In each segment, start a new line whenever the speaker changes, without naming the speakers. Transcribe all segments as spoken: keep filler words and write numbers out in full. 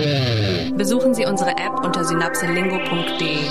Besuchen Sie unsere App unter synapselingo punkt de.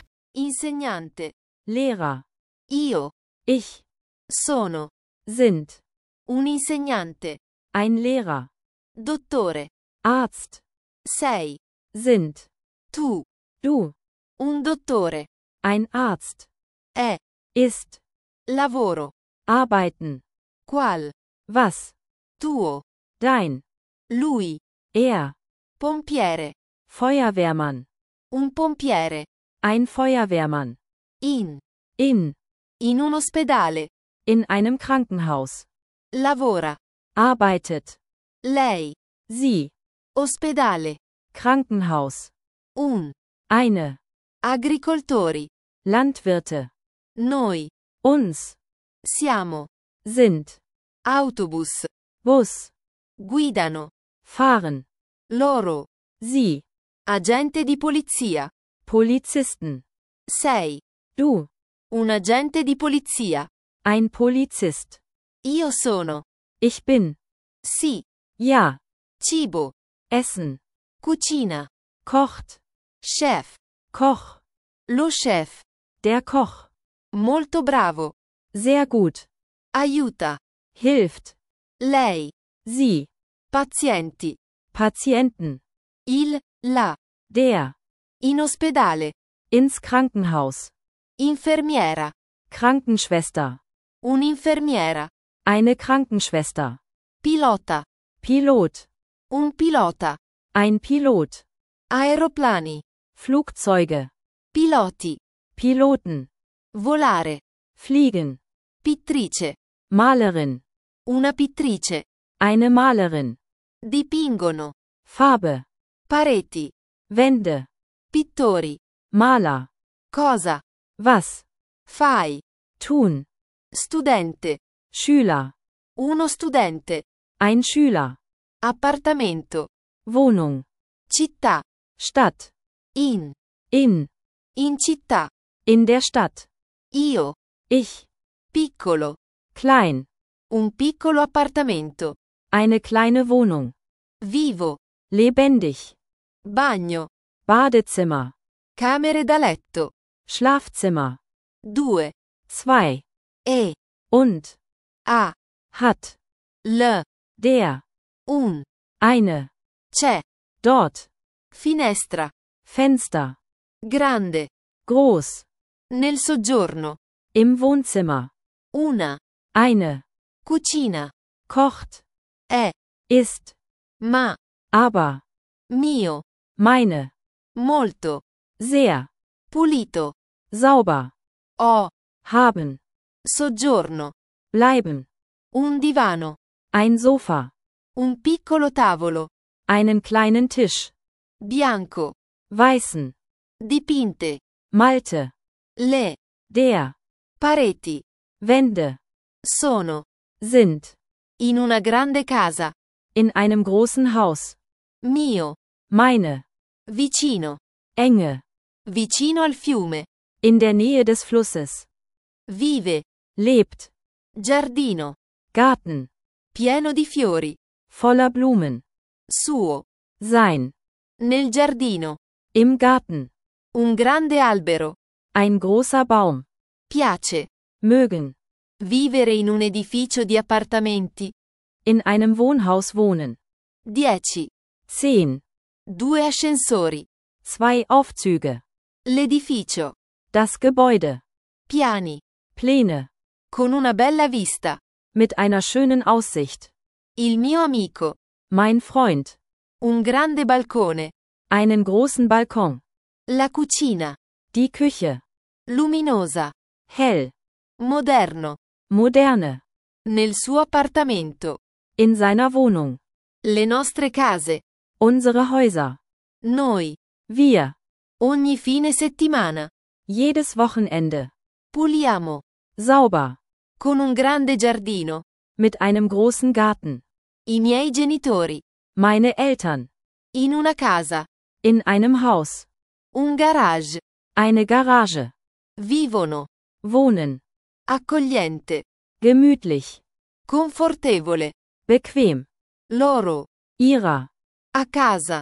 Insegnante.
Lehrer.
Io.
Ich.
Sono.
Sind.
Un insegnante.
Ein Lehrer.
Dottore.
Arzt.
Sei.
Sind.
Tu.
Du.
Un dottore.
Ein Arzt.
È.
Ist.
Lavoro.
Arbeiten.
Qual.
Was.
Tuo.
Dein.
Lui.
Er.
Pompiere.
Feuerwehrmann.
Un pompiere.
Ein Feuerwehrmann.
In.
In.
In un ospedale.
In einem Krankenhaus.
Lavora.
Arbeitet.
Lei.
Sie.
Ospedale.
Krankenhaus.
Un.
Eine.
Agricoltori.
Landwirte.
Noi.
Uns.
Siamo.
Sind.
Autobus.
Bus.
Guidano.
Fahren.
Loro.
Sie.
Agente di polizia.
Polizisten.
Sei.
Du.
Un agente di polizia.
Ein Polizist.
Io sono.
Ich bin.
Sì.
Ja.
Cibo.
Essen.
Cucina.
Kocht.
Chef.
Koch.
Lo chef.
Der Koch.
Molto bravo.
Sehr gut.
Aiuta.
Hilft.
Lei.
Sie.
Pazienti.
Patienten.
Il. La.
Der.
In ospedale.
Ins Krankenhaus.
Infermiera.
Krankenschwester.
Un'infermiera.
Eine Krankenschwester.
Pilota.
Pilot.
Un pilota.
Ein Pilot.
Aeroplani.
Flugzeuge.
Piloti.
Piloten.
Volare.
Fliegen.
Pittrice.
Malerin.
Una pittrice.
Eine Malerin.
Dipingono.
Farbe.
Pareti.
Wände.
Pittori.
Maler.
Cosa.
Was.
Fai.
Tun.
Studente.
Schüler.
Uno studente.
Ein Schüler.
Appartamento.
Wohnung.
Città.
Stadt.
In.
In.
In città.
In der Stadt.
Io.
Ich.
Piccolo.
Klein.
Un piccolo appartamento.
Eine kleine Wohnung.
Vivo.
Lebendig.
Bagno.
Badezimmer.
Camere da letto.
Schlafzimmer.
Due.
Zwei.
E.
Und.
A.
Hat.
L.
Der.
Un.
Eine.
C'è.
Dort.
Finestra.
Fenster.
Grande.
Groß.
Nel soggiorno.
Im Wohnzimmer.
Una.
Eine.
Cucina.
Kocht.
È.
Ist.
Ma.
Aber.
Mio.
Meine.
Molto.
Sehr.
Pulito.
Sauber.
Ho.
Haben.
Soggiorno.
Bleiben.
Un divano.
Ein Sofa.
Un piccolo tavolo.
Einen kleinen Tisch.
Bianco.
Weißen.
Dipinte.
Malte.
Le.
Der.
Pareti.
Wände.
Sono.
Sind.
In una grande casa.
In einem großen Haus.
Mio.
Meine.
Vicino.
Enge.
Vicino al fiume.
In der Nähe des Flusses.
Vive.
Lebt.
Giardino.
Garten.
Pieno di fiori.
Voller Blumen.
Suo.
Sein.
Nel giardino.
Im Garten.
Un grande albero.
Ein großer Baum.
Piace.
Mögen.
Vivere in un edificio di appartamenti.
In einem Wohnhaus wohnen.
Dieci.
Zehn.
Due ascensori.
Zwei Aufzüge.
L'edificio.
Das Gebäude.
Piani.
Pläne.
Con una bella vista.
Mit einer schönen Aussicht.
Il mio amico.
Mein Freund.
Un grande balcone.
Einen großen Balkon.
La cucina.
Die Küche.
Luminosa.
Hell.
Moderno.
Moderne.
Nel suo appartamento.
In seiner Wohnung.
Le nostre case.
Unsere Häuser.
Noi.
Wir.
Ogni fine settimana.
Jedes Wochenende.
Puliamo.
Sauber.
Con un grande giardino.
Mit einem großen Garten.
I miei genitori.
Meine Eltern.
In una casa.
In einem Haus.
Un garage.
Eine Garage.
Vivono.
Wohnen.
Accogliente.
Gemütlich.
Confortevole.
Bequem.
Loro.
Ihrer.
A casa.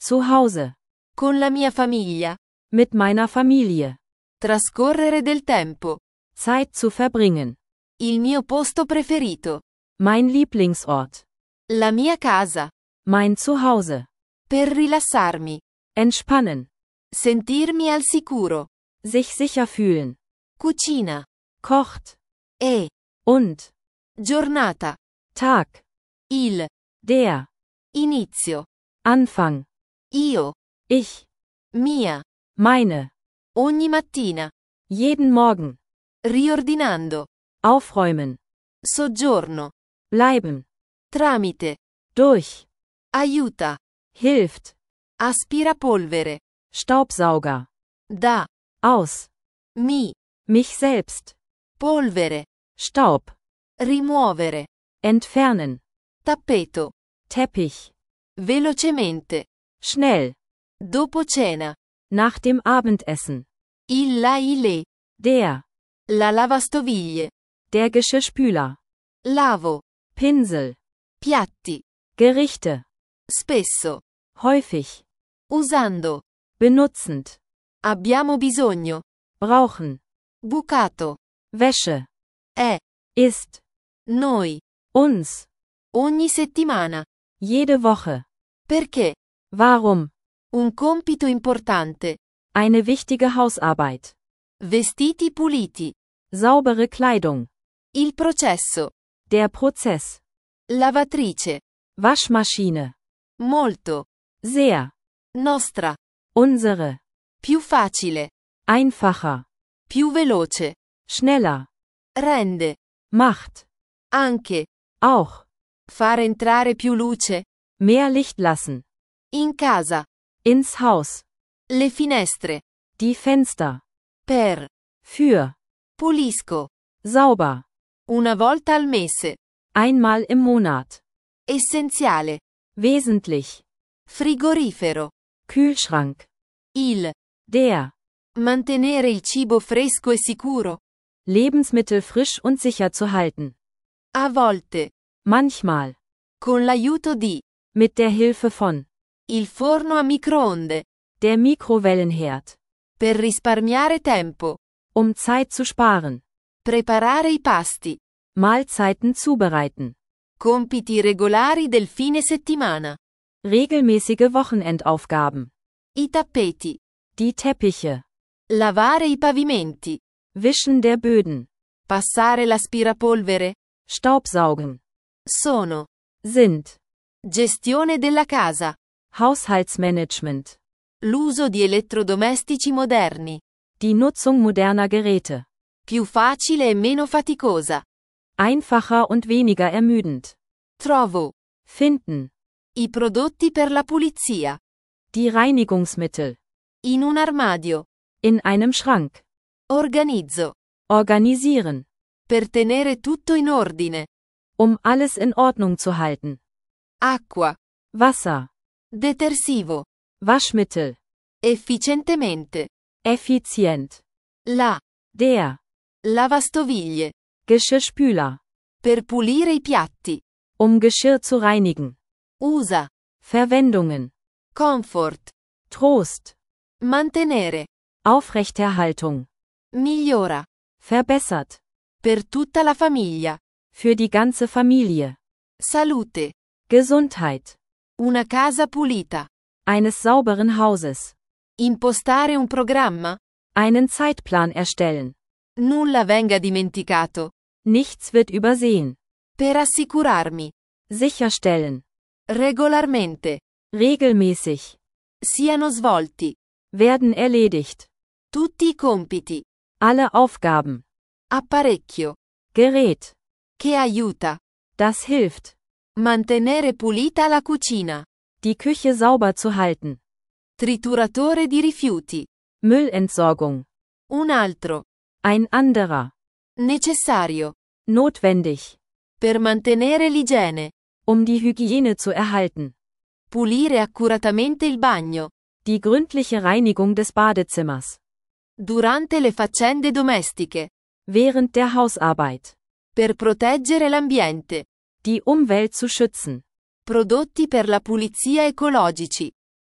Zu Hause.
Con la mia famiglia.
Mit meiner Familie.
Trascorrere del tempo.
Zeit zu verbringen.
Il mio posto preferito.
Mein Lieblingsort.
La mia casa.
Mein Zuhause.
Per rilassarmi.
Entspannen.
Sentirmi al sicuro.
Sich sicher fühlen.
Cucina.
Kocht.
E.
Und.
Giornata.
Tag.
Il.
Der.
Inizio.
Anfang.
Io.
Ich.
Mia.
Meine.
Ogni mattina.
Jeden Morgen.
Riordinando.
Aufräumen.
Soggiorno.
Bleiben.
Tramite.
Durch.
Aiuta.
Hilft.
Aspirapolvere.
Staubsauger.
Da.
Aus.
Mi.
Mich selbst.
Polvere.
Staub.
Rimuovere.
Entfernen.
Tappeto.
Teppich.
Velocemente.
Schnell.
Dopo cena.
Nach dem Abendessen.
Il la ile.
Der.
La lavastoviglie.
Der Geschirrspüler.
Lavo.
Pinsel.
Piatti.
Gerichte.
Spesso.
Häufig.
Usando.
Benutzend.
Abbiamo bisogno.
Brauchen.
Bucato.
Wäsche.
È.
Ist.
Noi.
Uns.
Ogni settimana.
Jede Woche.
Perché?
Warum?
Un compito importante.
Eine wichtige Hausarbeit.
Vestiti puliti.
Saubere Kleidung.
Il processo.
Der Prozess.
Lavatrice.
Waschmaschine.
Molto.
Sehr.
Nostra.
Unsere.
Più facile.
Einfacher.
Più veloce.
Schneller.
Rende.
Macht.
Anche.
Auch.
Far entrare più luce.
Mehr Licht lassen.
In casa.
Ins Haus.
Le finestre.
Die Fenster.
Per.
Für.
Pulisco.
Sauber.
Una volta al mese.
Einmal im Monat.
Essenziale.
Wesentlich.
Frigorifero.
Kühlschrank.
Il.
Der.
Mantenere il cibo fresco e sicuro.
Lebensmittel frisch und sicher zu halten.
A volte.
Manchmal.
Con l'aiuto di.
Mit der Hilfe von.
Il forno a microonde.
Der Mikrowellenherd.
Per risparmiare tempo.
Um Zeit zu sparen.
Preparare i pasti.
Mahlzeiten zubereiten.
Compiti regolari del fine settimana.
Regelmäßige Wochenendaufgaben.
I tappeti.
Die Teppiche.
Lavare i pavimenti.
Wischen der Böden.
Passare l'aspirapolvere.
Staubsaugen.
Sono.
Sind.
Gestione della casa.
Haushaltsmanagement.
L'uso di elettrodomestici moderni.
Die Nutzung moderner Geräte.
Più facile e meno faticosa.
Einfacher und weniger ermüdend.
Trovo.
Finden.
I prodotti per la pulizia.
Die Reinigungsmittel.
In un armadio.
In einem Schrank.
Organizzo.
Organisieren.
Per tenere tutto in ordine.
Um alles in Ordnung zu halten.
Acqua.
Wasser.
Detersivo.
Waschmittel.
Efficientemente.
Effizient.
La.
Der.
Lavastoviglie.
Geschirrspüler.
Per pulire i piatti.
Um Geschirr zu reinigen.
Usa.
Verwendungen.
Comfort.
Trost.
Mantenere.
Aufrechterhaltung.
Migliora.
Verbessert.
Per tutta la famiglia.
Für die ganze Familie.
Salute.
Gesundheit.
Una casa pulita.
Eines sauberen Hauses.
Impostare un programma.
Einen Zeitplan erstellen.
Nulla venga dimenticato.
Nichts wird übersehen.
Per assicurarmi.
Sicherstellen.
Regolarmente.
Regelmäßig.
Siano svolti.
Werden erledigt.
Tutti i compiti.
Alle Aufgaben.
Apparecchio.
Gerät.
Che aiuta.
Das hilft.
Mantenere pulita la cucina.
Die Küche sauber zu halten.
Trituratore di rifiuti.
Müllentsorgung.
Un altro.
Ein anderer.
Necessario.
Notwendig.
Per mantenere l'igiene.
Um die Hygiene zu erhalten.
Pulire accuratamente il bagno.
Die gründliche Reinigung des Badezimmers.
Durante le faccende domestiche.
Während der Hausarbeit.
Per proteggere l'ambiente.
Die Umwelt zu schützen.
Prodotti per la pulizia ecologici.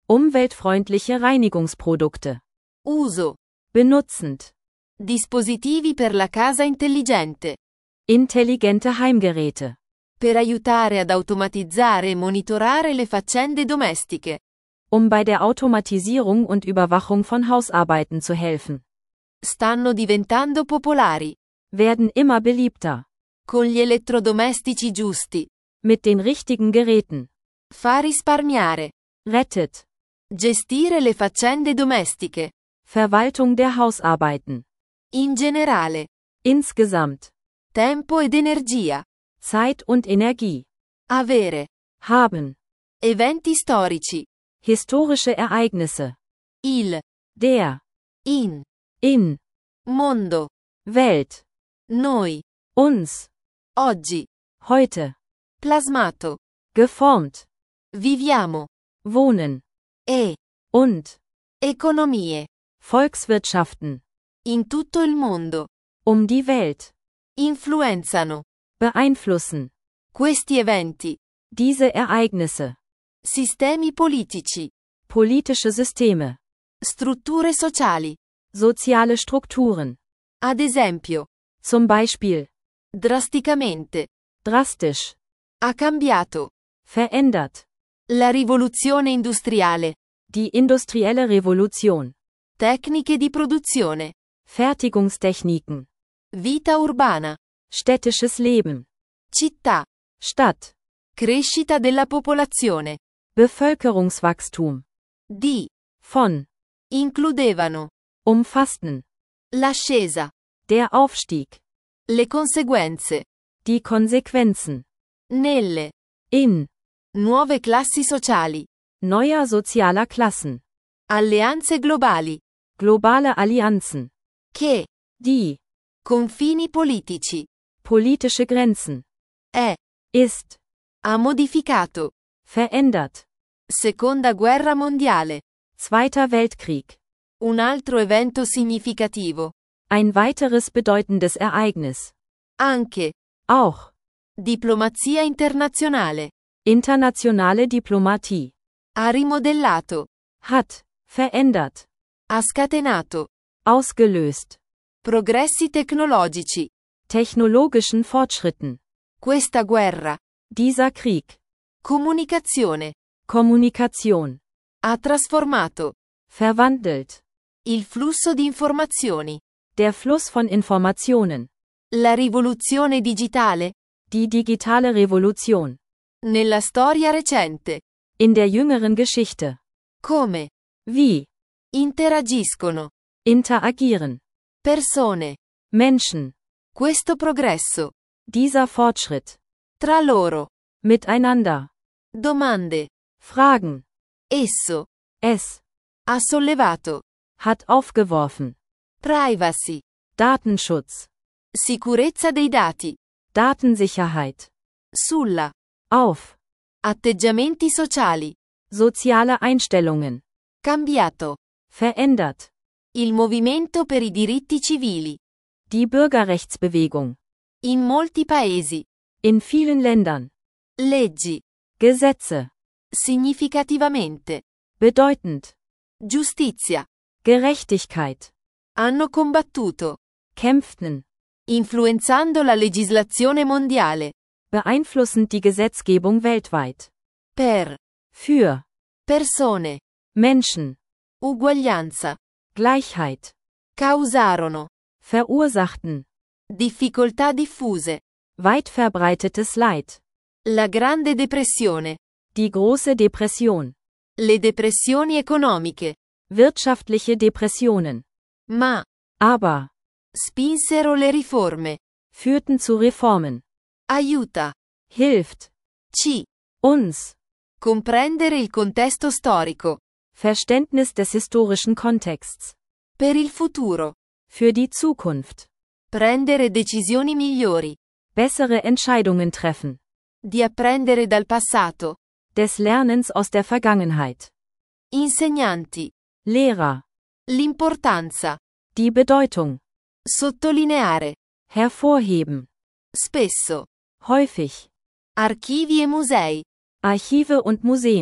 Umweltfreundliche Reinigungsprodukte.
Uso.
Benutzend.
Dispositivi per la casa intelligente.
Intelligente Heimgeräte.
Per aiutare ad automatizzare e monitorare le faccende domestiche.
Um bei der Automatisierung und Überwachung von Hausarbeiten zu helfen.
Stanno diventando popolari.
Werden immer beliebter.
Con gli elettrodomestici giusti.
Mit den richtigen Geräten.
Fa risparmiare.
Rettet.
Gestire le faccende domestiche.
Verwaltung der Hausarbeiten.
In generale.
Insgesamt.
Tempo ed energia.
Zeit und Energie.
Avere.
Haben.
Eventi storici.
Historische Ereignisse.
Il.
Der.
In.
In.
Mondo.
Welt.
Noi.
Uns.
Oggi.
Heute.
Plasmato.
Geformt.
Viviamo.
Wohnen.
E.
Und.
Economie.
Volkswirtschaften.
In tutto il mondo.
Um die Welt.
Influenzano.
Beeinflussen.
Questi eventi.
Diese Ereignisse.
Sistemi politici.
Politische Systeme.
Strutture sociali.
Soziale Strukturen.
Ad esempio.
Zum Beispiel.
Drasticamente.
Drastisch.
Ha cambiato.
Verändert.
La rivoluzione industriale.
Die industrielle Revolution.
Tecniche di produzione.
Fertigungstechniken.
Vita urbana.
Städtisches Leben.
Città.
Stadt.
Crescita della popolazione.
Bevölkerungswachstum.
Di.
Von.
Includevano.
Umfassten.
L'ascesa.
Der Aufstieg.
Le conseguenze.
Die Konsequenzen.
Nelle.
In.
Nuove classi sociali.
Neuer sozialer Klassen.
Alleanze globali.
Globale Allianzen.
Che.
Die.
Confini politici.
Politische Grenzen.
È.
Ist.
Ha modificato.
Verändert.
Seconda guerra mondiale.
Zweiter Weltkrieg.
Un altro evento significativo.
Ein weiteres bedeutendes Ereignis.
Anche.
Auch.
Diplomazia internazionale.
Internationale Diplomatie.
Ha rimodellato.
Hat. Verändert.
Ha scatenato.
Ausgelöst.
Progressi tecnologici.
Technologischen Fortschritten.
Questa guerra.
Dieser Krieg.
Comunicazione.
Kommunikation.
Ha trasformato.
Verwandelt.
Il flusso di informazioni.
Der Fluss von Informationen.
La rivoluzione digitale.
Die digitale Revolution.
Nella storia recente.
In der jüngeren Geschichte.
Come.
Wie.
Interagiscono.
Interagieren.
Persone.
Menschen.
Questo progresso.
Dieser Fortschritt.
Tra loro.
Miteinander.
Domande.
Fragen.
Esso.
Es.
Ha sollevato.
Hat aufgeworfen.
Privacy.
Datenschutz.
Sicurezza dei dati.
Datensicherheit.
Sulla.
Auf.
Atteggiamenti sociali.
Soziale Einstellungen.
Cambiato.
Verändert.
Il movimento per i diritti civili.
Die Bürgerrechtsbewegung.
In molti paesi.
In vielen Ländern.
Leggi.
Gesetze.
Significativamente.
Bedeutend.
Giustizia.
Gerechtigkeit.
Hanno combattuto.
Kämpften.
Influenzando la legislazione mondiale.
Beeinflussend die Gesetzgebung weltweit.
Per.
Für.
Persone.
Menschen.
Uguaglianza.
Gleichheit.
Causarono.
Verursachten.
Difficoltà diffuse.
Weit verbreitetes Leid.
La Grande Depressione.
Die große Depression.
Le depressioni economiche.
Wirtschaftliche Depressionen.
Ma.
Aber.
Spinsero le riforme.
Führten zu Reformen.
Aiuta.
Hilft.
Ci.
Uns.
Comprendere il contesto storico.
Verständnis des historischen Kontexts.
Per il futuro.
Für die Zukunft.
Prendere decisioni migliori.
Bessere Entscheidungen treffen.
Di apprendere dal passato.
Des Lernens aus der Vergangenheit.
Insegnanti.
Lehrer.
L'importanza.
Die Bedeutung.
Sottolineare.
Hervorheben.
Spesso.
Häufig.
Archivi e musei.
Archive und Museen.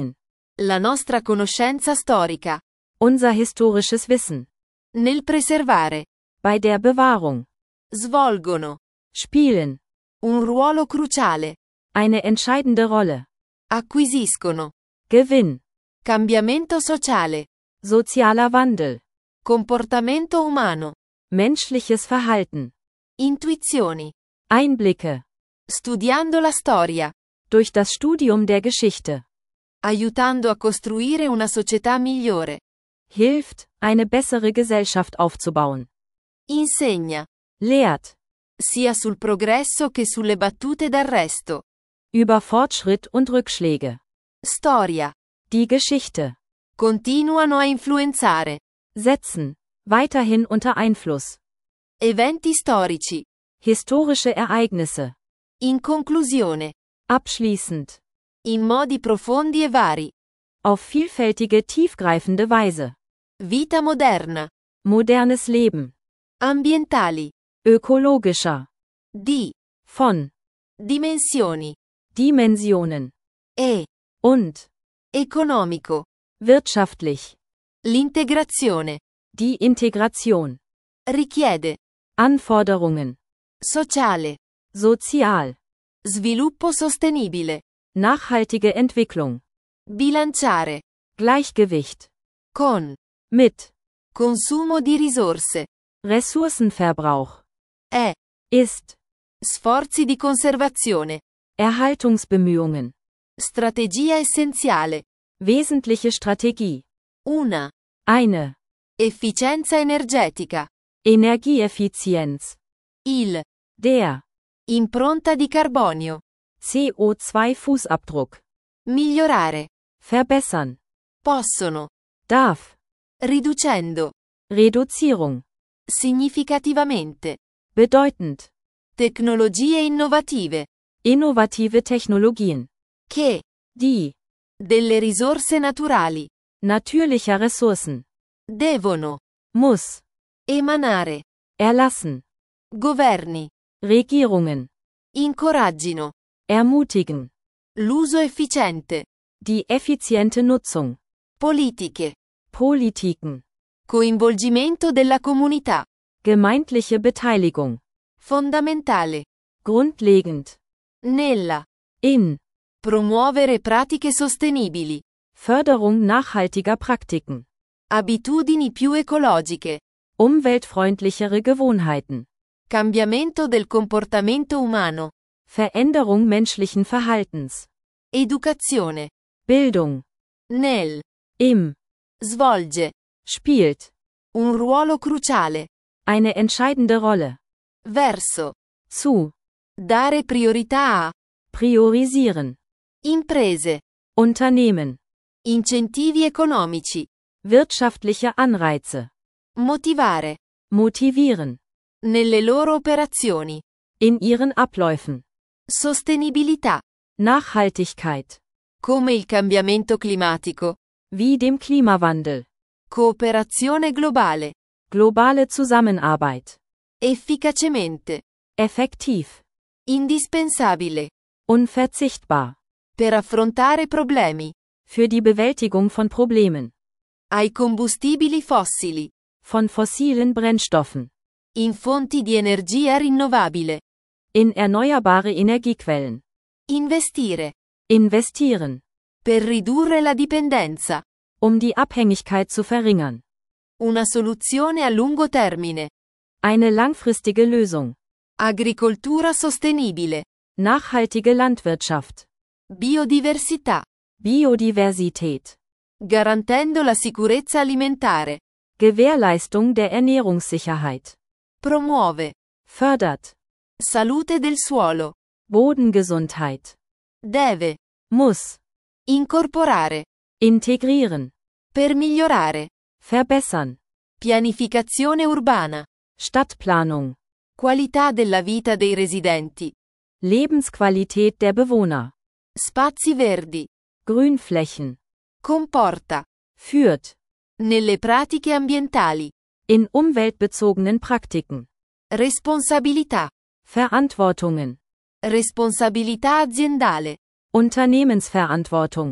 La nostra conoscenza storica.
Unser historisches Wissen.
Nel preservare.
Bei der Bewahrung.
Svolgono.
Spielen.
Un ruolo cruciale.
Eine entscheidende Rolle.
Acquisiscono.
Gewinn.
Cambiamento sociale.
Sozialer Wandel.
Comportamento umano.
Menschliches Verhalten.
Intuizioni.
Einblicke.
Studiando la storia.
Durch das Studium der Geschichte.
Aiutando a costruire una società migliore.
Hilft, eine bessere Gesellschaft aufzubauen.
Insegna.
Lehrt.
Sia sul progresso che sulle battute d'arresto.
Über Fortschritt und Rückschläge.
Storia.
Die Geschichte.
Continuano a influenzare.
Setzen. Weiterhin unter Einfluss.
Eventi storici.
Historische Ereignisse.
In conclusione.
Abschließend.
In modi profondi e vari.
Auf vielfältige, tiefgreifende Weise.
Vita moderna.
Modernes Leben.
Ambientali.
Ökologischer.
Di.
Von.
Dimensioni.
Dimensionen.
E.
Und.
Economico.
Wirtschaftlich.
L'integrazione.
Die Integration.
Richiede.
Anforderungen.
Sociale.
Sozial.
Sviluppo sostenibile.
Nachhaltige Entwicklung.
Bilanciare.
Gleichgewicht.
Con.
Mit.
Consumo di risorse.
Ressourcenverbrauch.
È.
Ist.
Sforzi di conservazione.
Erhaltungsbemühungen.
Strategia essenziale.
Wesentliche Strategie.
Una.
Eine.
Efficienza energetica.
Energieeffizienz.
Il.
Der.
Impronta di carbonio.
C O zwei Fußabdruck.
Migliorare.
Verbessern.
Possono.
Darf.
Riducendo.
Reduzierung.
Significativamente.
Bedeutend.
Tecnologie innovative.
Innovative Technologien.
Che.
Die.
Delle risorse naturali.
Natürlicher Ressourcen.
Devono.
Muss.
Emanare.
Erlassen.
Governi.
Regierungen.
Incoraggino.
Ermutigen.
L'uso efficiente.
Die effiziente Nutzung.
Politiche.
Politiken.
Coinvolgimento della comunità.
Gemeindliche Beteiligung.
Fondamentale.
Grundlegend.
Nella.
In.
Promuovere pratiche sostenibili.
Förderung nachhaltiger Praktiken.
Abitudini più ecologiche.
Umweltfreundlichere Gewohnheiten.
Cambiamento del comportamento umano.
Veränderung menschlichen Verhaltens.
Educazione.
Bildung.
Nel.
Im.
Svolge.
Spielt.
Un ruolo cruciale.
Eine entscheidende Rolle.
Verso.
Zu.
Dare priorità a.
Priorisieren.
Imprese.
Unternehmen.
Incentivi economici.
Wirtschaftliche Anreize.
Motivare.
Motivieren.
Nelle loro operazioni.
In ihren Abläufen.
Sostenibilità.
Nachhaltigkeit.
Come il cambiamento climatico.
Wie dem Klimawandel.
Cooperazione globale.
Globale Zusammenarbeit.
Efficacemente.
Effektiv.
Indispensabile.
Unverzichtbar.
Per affrontare problemi.
Für die Bewältigung von Problemen.
Ai combustibili fossili.
Von fossilen Brennstoffen.
In fonti di energia rinnovabile.
In erneuerbare Energiequellen.
Investire.
Investieren.
Per ridurre la dipendenza.
Um die Abhängigkeit zu verringern.
Una soluzione a lungo termine.
Eine langfristige Lösung.
Agricoltura sostenibile.
Nachhaltige Landwirtschaft.
Biodiversità.
Biodiversität.
Garantendo la sicurezza alimentare.
Gewährleistung der Ernährungssicherheit.
Promuove.
Fördert.
Salute del suolo.
Bodengesundheit.
Deve.
Muss.
Incorporare.
Integrieren.
Per migliorare.
Verbessern.
Pianificazione urbana.
Stadtplanung.
Qualità della vita dei residenti.
Lebensqualität der Bewohner.
Spazi verdi.
Grünflächen.
Comporta.
Führt.
Nelle pratiche ambientali.
In umweltbezogenen Praktiken.
Responsabilità.
Verantwortungen.
Responsabilità aziendale.
Unternehmensverantwortung.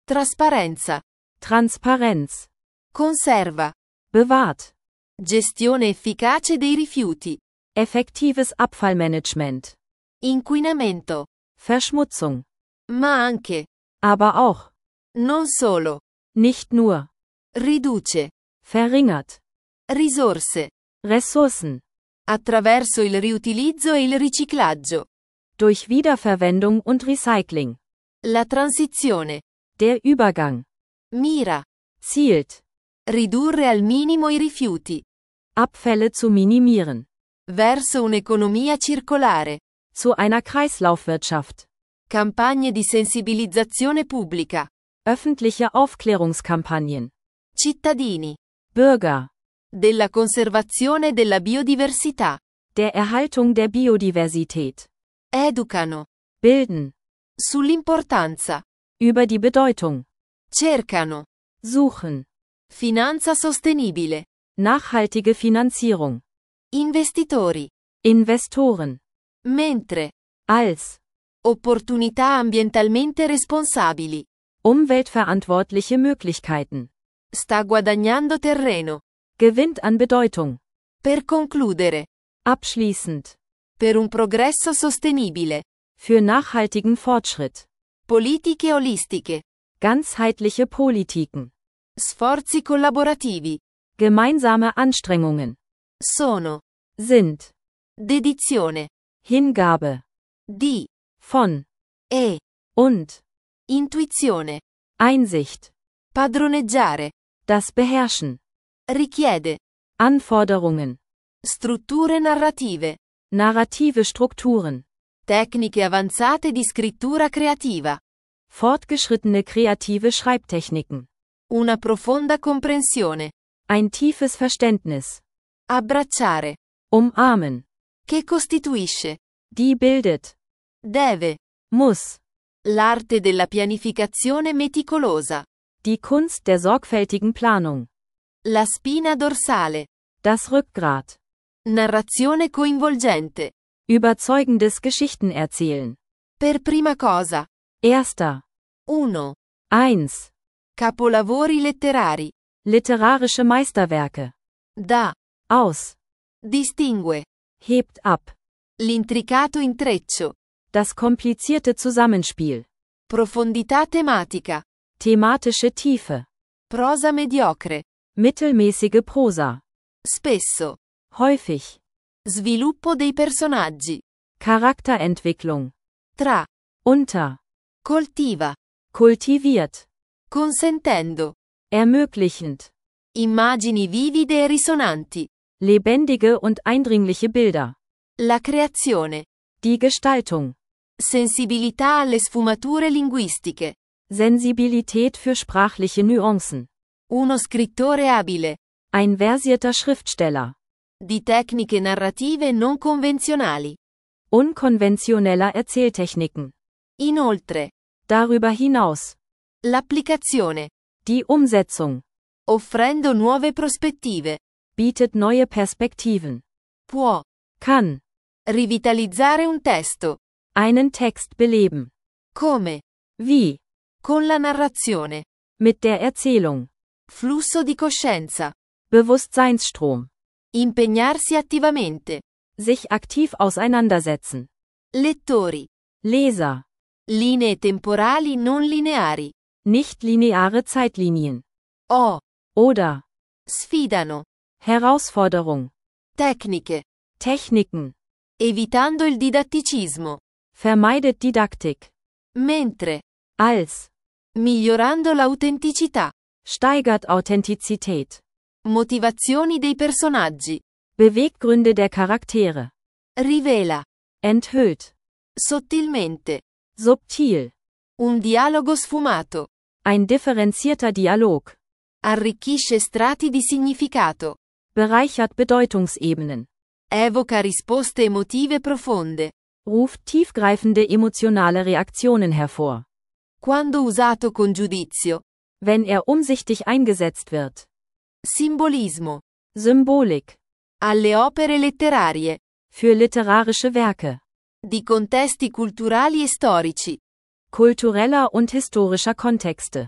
Trasparenza.
Transparenz.
Conserva.
Bewahrt.
Gestione efficace dei rifiuti.
Effektives Abfallmanagement.
Inquinamento.
Verschmutzung.
Ma anche.
Aber auch.
Non solo.
Nicht nur.
Riduce.
Verringert.
Risorse.
Ressourcen.
Attraverso il riutilizzo e il riciclaggio.
Durch Wiederverwendung und Recycling.
La transizione.
Der Übergang.
Mira.
Zielt.
Ridurre al minimo i rifiuti.
Abfälle zu minimieren.
Verso un'economia circolare.
Zu einer Kreislaufwirtschaft.
Campagne di sensibilizzazione pubblica.
Öffentliche Aufklärungskampagnen.
Cittadini.
Bürger.
Della conservazione della biodiversità.
Der Erhaltung der Biodiversität.
Educano.
Bilden.
Sull'importanza.
Über die Bedeutung.
Cercano.
Suchen.
Finanza sostenibile.
Nachhaltige Finanzierung.
Investitori.
Investoren.
Mentre.
Als.
Opportunità ambientalmente responsabili.
Umweltverantwortliche Möglichkeiten.
Sta guadagnando terreno.
Gewinnt an Bedeutung.
Per concludere.
Abschließend.
Per un progresso sostenibile.
Für nachhaltigen Fortschritt.
Politiche olistiche.
Ganzheitliche Politiken.
Sforzi collaborativi.
Gemeinsame Anstrengungen.
Sono.
Sind.
Dedizione.
Hingabe.
Di.
Von.
E.
Und.
Intuizione.
Einsicht.
Padroneggiare.
Das Beherrschen.
Richiede.
Anforderungen.
Strutture narrative.
Narrative Strukturen.
Tecniche avanzate di scrittura creativa.
Fortgeschrittene kreative Schreibtechniken.
Una profonda comprensione.
Ein tiefes Verständnis.
Abbracciare.
Umarmen.
Che costituisce.
Die bildet.
Deve.
Muss.
L'arte della pianificazione meticolosa.
Die Kunst der sorgfältigen Planung.
La spina dorsale.
Das Rückgrat.
Narrazione coinvolgente.
Überzeugendes Geschichtenerzählen.
Per prima cosa.
Erster.
uno.
eins.
Capolavori letterari.
Literarische Meisterwerke.
Da.
Aus.
Distingue.
Hebt ab.
L'intricato intreccio.
Das komplizierte Zusammenspiel.
Profondità tematica.
Thematische Tiefe.
Prosa mediocre.
Mittelmäßige Prosa.
Spesso.
Häufig.
Sviluppo dei personaggi.
Charakterentwicklung.
Tra.
Unter.
Coltiva.
Kultiviert.
Consentendo.
Ermöglichend.
Immagini vivide e risonanti.
Lebendige und eindringliche Bilder.
La creazione.
Die Gestaltung.
Sensibilità alle sfumature linguistiche.
Sensibilität für sprachliche Nuancen.
Uno scrittore abile.
Ein versierter Schriftsteller.
Di tecniche narrative non convenzionali.
Unkonventioneller Erzähltechniken.
Inoltre.
Darüber hinaus.
L'applicazione.
Die Umsetzung.
Offrendo nuove prospettive.
Bietet neue Perspektiven.
Può.
Kann.
Rivitalizzare un testo.
Einen Text beleben.
Come.
Wie.
Con la narrazione.
Mit der Erzählung.
Flusso di coscienza.
Bewusstseinsstrom.
Impegnarsi attivamente.
Sich aktiv auseinandersetzen.
Lettori.
Leser.
Linee temporali non lineari.
Nicht lineare Zeitlinien.
O.
Oder.
Sfidano.
Herausforderung.
Tecniche.
Techniken.
Evitando il didatticismo.
Vermeidet Didaktik.
Mentre.
Als.
Migliorando l'autenticità.
Steigert Authentizität.
Motivazioni dei personaggi.
Beweggründe der Charaktere.
Rivela.
Enthüllt.
Sottilmente.
Subtil.
Un dialogo sfumato.
Ein differenzierter Dialog.
Arricchisce strati di significato.
Bereichert Bedeutungsebenen.
Evoca risposte emotive profonde.
Ruft tiefgreifende emotionale Reaktionen hervor.
Quando usato con giudizio.
Wenn er umsichtig eingesetzt wird.
Simbolismo.
Symbolik.
Alle opere letterarie.
Für literarische Werke.
Di contesti culturali e storici.
Kultureller und historischer Kontexte.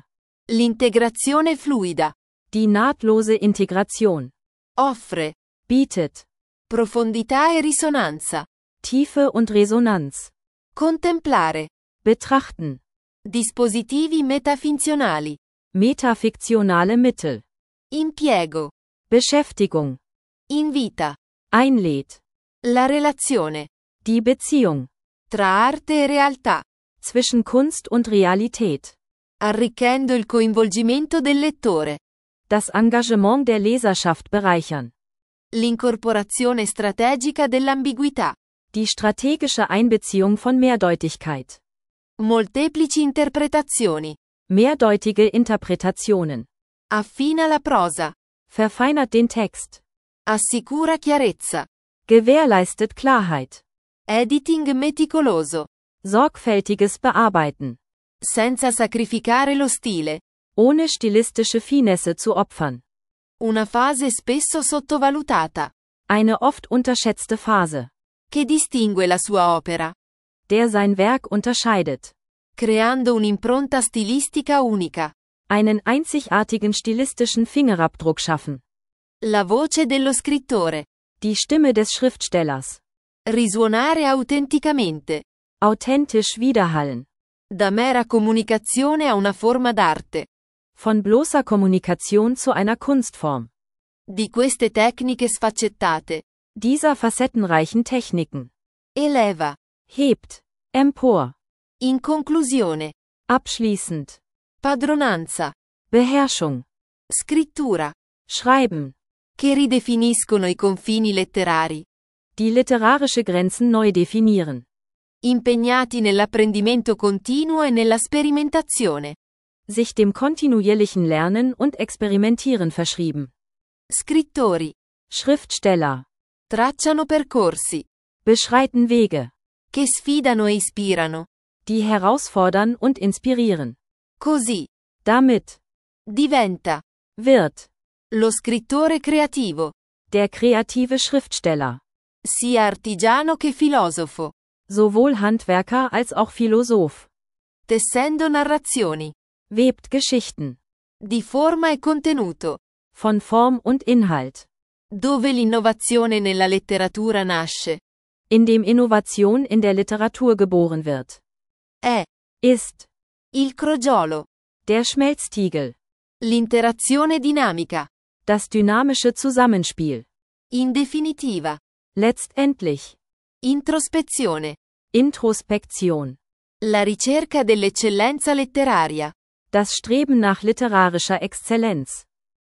L'integrazione fluida.
Die nahtlose Integration.
Offre.
Bietet.
Profondità e risonanza.
Tiefe und Resonanz.
Contemplare.
Betrachten.
Dispositivi metafinzionali.
Metafiktionale Mittel.
Impiego.
Beschäftigung.
Invita.
Einlädt.
La relazione.
Die Beziehung.
Tra arte e realtà.
Zwischen Kunst und Realität.
Arricchendo il coinvolgimento del lettore.
Das Engagement der Leserschaft bereichern.
L'incorporazione strategica dell'ambiguità.
Die strategische Einbeziehung von Mehrdeutigkeit.
Molteplici interpretazioni.
Mehrdeutige Interpretationen.
Affina la prosa.
Verfeinert den Text.
Assicura chiarezza.
Gewährleistet Klarheit.
Editing meticoloso.
Sorgfältiges Bearbeiten.
Senza sacrificare lo stile.
Ohne stilistische Finesse zu opfern.
Una fase spesso sottovalutata.
Eine oft unterschätzte Phase.
Che distingue la sua opera.
Der sein Werk unterscheidet.
Creando un'impronta stilistica unica.
Einen einzigartigen stilistischen Fingerabdruck schaffen.
La voce dello scrittore.
Die Stimme des Schriftstellers.
Risuonare autenticamente.
Authentisch widerhallen.
Da mera comunicazione a una forma d'arte.
Von bloßer Kommunikation zu einer Kunstform.
Di queste tecniche sfaccettate.
Dieser facettenreichen Techniken.
Eleva.
Hebt. Empor.
In conclusione.
Abschließend.
Padronanza.
Beherrschung.
Scrittura.
Schreiben.
Che ridefiniscono i confini letterari.
Die literarische Grenzen neu definieren.
Impegnati nell'apprendimento continuo e nella sperimentazione.
Sich dem kontinuierlichen Lernen und Experimentieren verschrieben.
Scrittori.
Schriftsteller.
Tracciano percorsi.
Beschreiten Wege.
Che sfidano e ispirano.
Die herausfordern und inspirieren.
Così.
Damit.
Diventa.
Wird.
Lo scrittore creativo.
Der kreative Schriftsteller.
Sia artigiano che filosofo.
Sowohl Handwerker als auch Philosoph.
Tessendo narrazioni.
Webt Geschichten.
Di forma e contenuto.
Von Form und Inhalt.
Dove l'innovazione nella letteratura nasce.
In dem Innovation in der Literatur geboren wird.
È.
Ist.
Il crogiolo.
Der Schmelztiegel.
L'interazione dinamica.
Das dynamische Zusammenspiel.
In definitiva.
Letztendlich.
Introspezione.
Introspektion.
La ricerca dell'eccellenza letteraria.
Das Streben nach literarischer Exzellenz.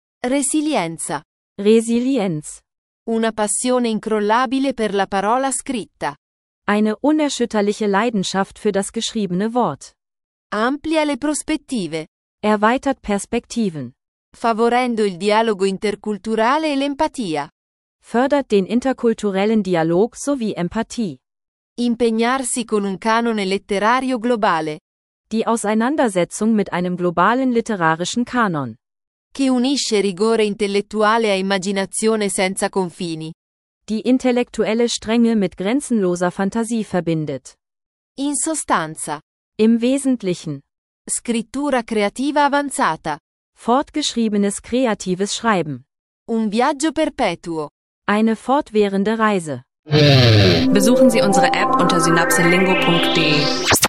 Resilienza.
Resilienz.
Una passione incrollabile per la parola scritta.
Eine unerschütterliche Leidenschaft für das geschriebene Wort.
Amplia le prospettive.
Erweitert Perspektiven.
Favorendo il dialogo interculturale e l'empatia.
Fördert den interkulturellen Dialog sowie Empathie.
Impegnarsi con un canone letterario globale.
Die Auseinandersetzung mit einem globalen literarischen Kanon.
Che unisce rigore intellettuale a immaginazione senza confini.
Die intellektuelle Strenge mit grenzenloser Fantasie verbindet.
In sostanza.
Im Wesentlichen.
Scrittura creativa avanzata.
Fortgeschriebenes kreatives Schreiben.
Un viaggio perpetuo.
Eine fortwährende Reise.
Besuchen Sie unsere App unter synapselingo punkt de.